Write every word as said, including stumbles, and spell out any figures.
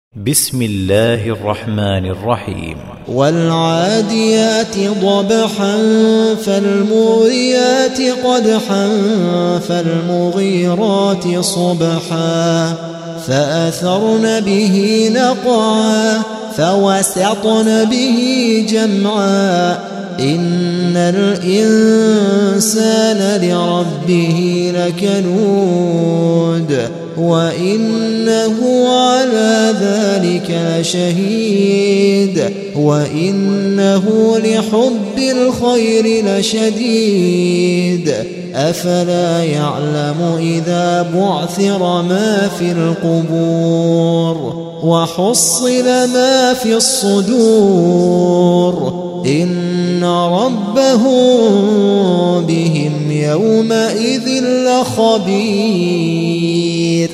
بسم الله الرحمن الرحيم. والعاديات ضبحا فالموريات قدحا فالمغيرات صبحا فأثرن به نقعا فوسطن به جمعا إن الإنسان لربه لكنود وإنه على ذلك لشهيد وإنه لحب الخير لشديد أفلا يعلم إذا بعثر ما في القبور وحصل ما في الصدور إن ربهم بهم يومئذ لخبير.